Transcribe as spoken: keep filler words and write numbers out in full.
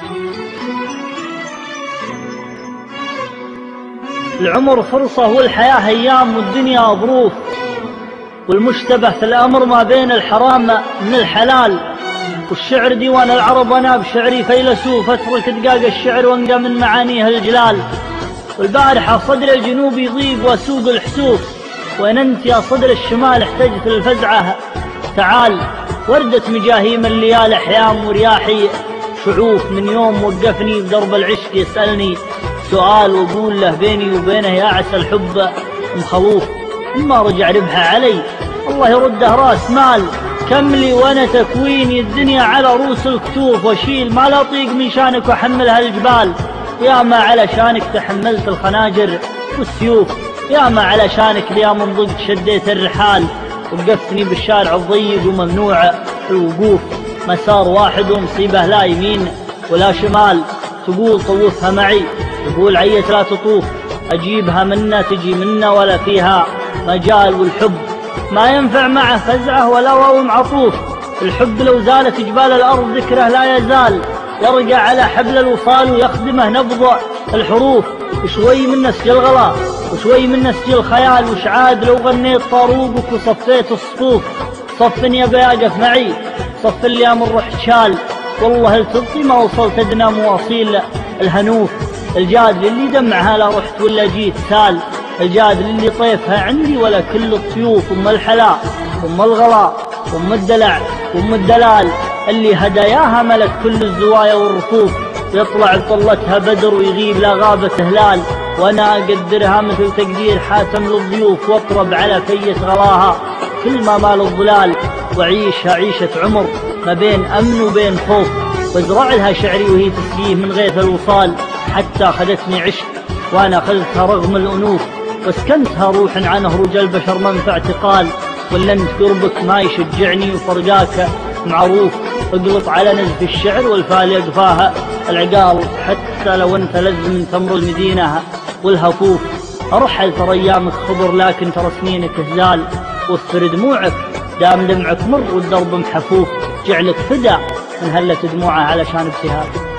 العمر فرصة والحياة أيام والدنيا ظروف، والمشتبه في الأمر ما بين الحرام من الحلال. والشعر ديوان العرب وأنا بشعري فيلسوف، أترك دقاق الشعر وانقى من معانيه الجلال. والبارحة صدر الجنوب يضيق واسوق الحسوف، وإن أنت يا صدر الشمال احتجت الفزعة تعال. وردة مجاهيم الليال أحيام ورياحي شعوف، من يوم وقفني بدرب العشق يسألني سؤال، وأقول له بيني وبينه يا عسى الحب مخلوف. إما رجع ربحه علي الله يرده راس مال، كملي وأنا تكويني الدنيا على رؤوس الكتوف، واشيل ما لا أطيق من شانك وأحملها الجبال. يا ما على شانك تحملت الخناجر والسيوف، يا ما على شانك اليوم ضقت شديت الرحال. وقفتني بالشارع الضيق وممنوع الوقوف، مسار واحد ومصيبة لا يمين ولا شمال. تقول طوفها معي، تقول عيت لا تطوف، أجيبها منا تجي منا ولا فيها مجال. والحب ما ينفع معه فزعه ولا واو معطوف، الحب لو زالت جبال الأرض ذكره لا يزال. يرجع على حبل الوصال ويخدمه نبض الحروف، وشوي من نسج الغلا وشوي من نسج الخيال. وش عاد لو غنيت طاروقك وصفيت الصفوف، صف يبي يقف معي صف اللي من رحت شال. والله التضطي ما وصلت أدنى مواصيل الهنوف، الجاد اللي دمعها لا رحت ولا جيت سال. الجاد اللي طيفها عندي ولا كل الطيوف. أم الحلا أم الغلا أم الدلع أم الدلال، اللي هداياها ملك كل الزوايا والرفوف. يطلع بطلتها بدر ويغيب لا غابة هلال، وأنا أقدرها مثل تقدير حاتم للضيوف. واطرب على فية غلاها كل ما مال الظلال، وعيشها عيشة عمر ما بين أمن وبين خوف. وازرع لها شعري وهي تسليه من غيث الوصال، حتى أخذتني عشق وأنا أخذتها رغم الأنوف. واسكنتها روح عن هروج البشر منفع اعتقال، ولا انت قربك ما يشجعني وفرقاك معروف. اقلط على نزف الشعر والفال يقفاها العقال، حتى لو انت لذ من تمر المدينة والهفوف. ارحل ترى ايامك خضر لكن ترى سنينك هزال، وفر دموعك دام دمعك مر والدرب محفوف. جعلك فدا من هلت دموعه علشان ابتهال.